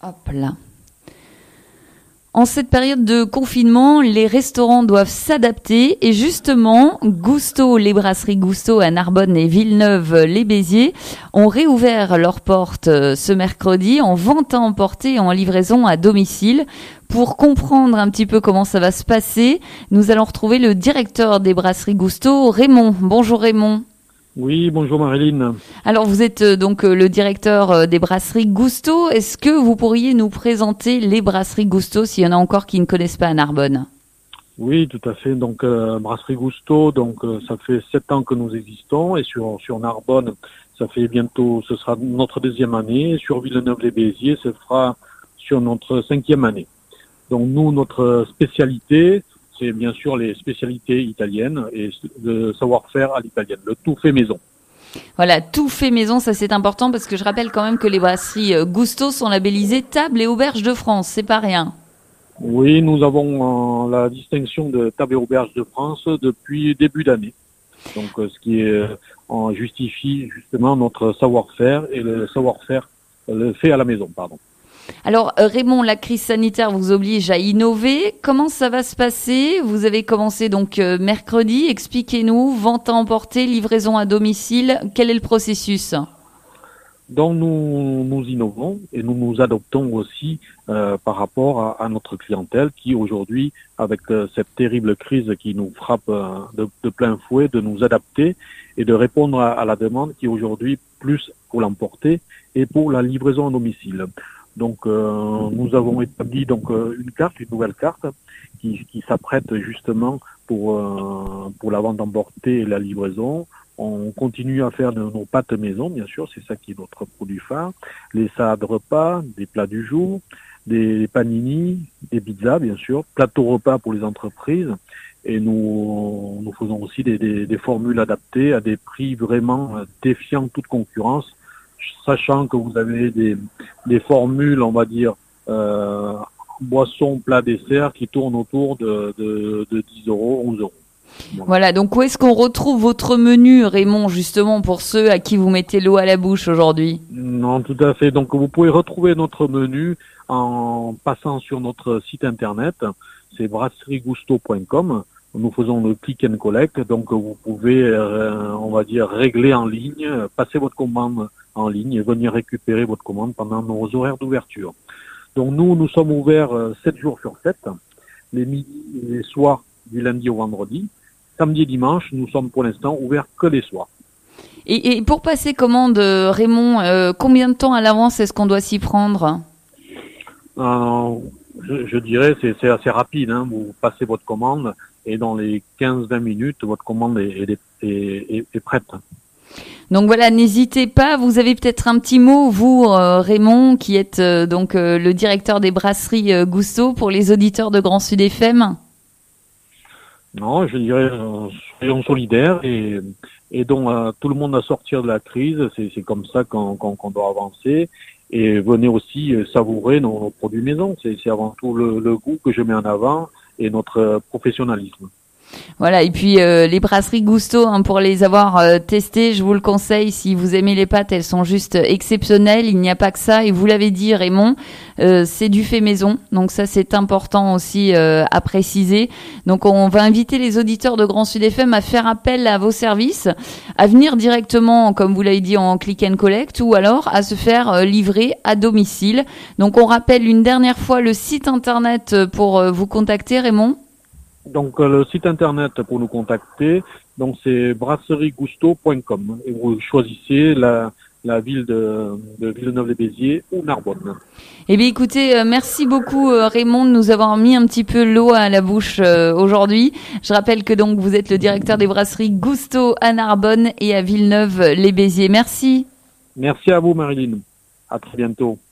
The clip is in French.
Hop là. En cette période de confinement, les restaurants doivent s'adapter et justement, Gousto, les brasseries Gousto à Narbonne et Villeneuve-les-Béziers ont réouvert leurs portes ce mercredi en vente à emporter et en livraison à domicile. Pour comprendre un petit peu comment ça va se passer, nous allons retrouver le directeur des brasseries Gousto, Raymond. Bonjour Raymond. Oui, bonjour Marilyn. Alors vous êtes donc le directeur des brasseries Gousto. Est-ce que vous pourriez nous présenter les brasseries Gousto s'il y en a encore qui ne connaissent pas à Narbonne? Oui, tout à fait. Donc brasserie Gousto, ça fait 7 ans que nous existons et sur Narbonne, ça fait bientôt, ce sera notre 2e année. Sur Villeneuve-les-Béziers, ce sera sur notre 5e année. Donc nous, notre spécialité, c'est bien sûr les spécialités italiennes et le savoir-faire à l'italienne, le tout fait maison. Voilà, tout fait maison, ça c'est important parce que je rappelle quand même que les brasseries Gousto sont labellisées Table et Auberge de France, c'est pas rien. Oui, nous avons la distinction de Table et Auberge de France depuis début d'année. Donc ce qui justifie justement notre savoir-faire et le savoir-faire le fait à la maison, pardon. Alors Raymond, la crise sanitaire vous oblige à innover. Comment ça va se passer? Vous avez commencé donc mercredi. Expliquez-nous, vente à emporter, livraison à domicile. Quel est le processus? Donc nous innovons et nous nous adoptons aussi par rapport à notre clientèle qui aujourd'hui, avec cette terrible crise qui nous frappe de plein fouet, de nous adapter et de répondre à la demande qui est aujourd'hui plus pour l'emporter et pour la livraison à domicile. Donc nous avons établi une nouvelle carte qui s'apprête justement pour la vente emportée et la livraison. On continue à faire de nos pâtes maison, bien sûr, c'est ça qui est notre produit phare. Les salades repas, des plats du jour, des panini, des pizzas, bien sûr, plateau repas pour les entreprises. Et nous faisons aussi des formules adaptées à des prix vraiment défiant toute concurrence, sachant que vous avez des formules, on va dire, boissons, plats, desserts qui tournent autour de 10 euros, 11 euros. Voilà, donc où est-ce qu'on retrouve votre menu, Raymond, justement, pour ceux à qui vous mettez l'eau à la bouche aujourd'hui? Non, tout à fait. Donc vous pouvez retrouver notre menu en passant sur notre site internet, c'est brasseriegusto.com. Nous faisons le click and collect, donc vous pouvez, on va dire, régler en ligne, passer votre commande en ligne et venir récupérer votre commande pendant nos horaires d'ouverture. Donc nous sommes ouverts 7 jours sur 7, les midis et les soirs du lundi au vendredi. Samedi et dimanche, nous sommes pour l'instant ouverts que les soirs. Et pour passer commande, Raymond, combien de temps à l'avance est-ce qu'on doit s'y prendre? Je dirais c'est assez rapide. Hein. Vous passez votre commande et dans les 15-20 minutes, votre commande est prête. Donc voilà, n'hésitez pas. Vous avez peut-être un petit mot, vous, Raymond, qui êtes le directeur des brasseries Gousto, pour les auditeurs de Grand Sud FM. Non, je dirais soyons solidaires et aidons tout le monde à sortir de la crise. C'est comme ça qu'on doit avancer. Et venez aussi savourer nos produits maison. C'est avant tout le goût que je mets en avant et notre professionnalisme. Voilà, et puis les brasseries Gousto, hein, pour les avoir testées, je vous le conseille, si vous aimez les pâtes, elles sont juste exceptionnelles, il n'y a pas que ça, et vous l'avez dit Raymond, c'est du fait maison, donc ça c'est important aussi à préciser. Donc on va inviter les auditeurs de Grand Sud FM à faire appel à vos services, à venir directement, comme vous l'avez dit, en click and collect, ou alors à se faire livrer à domicile. Donc on rappelle une dernière fois le site internet pour vous contacter, Raymond. Donc le site internet pour nous contacter, donc c'est brasseriegusto.com et vous choisissez la ville de Villeneuve-les-Béziers ou Narbonne. Eh bien écoutez, merci beaucoup Raymond de nous avoir mis un petit peu l'eau à la bouche aujourd'hui. Je rappelle que donc vous êtes le directeur des brasseries Gousto à Narbonne et à Villeneuve-les-Béziers. Merci. Merci à vous Marilyn. À très bientôt.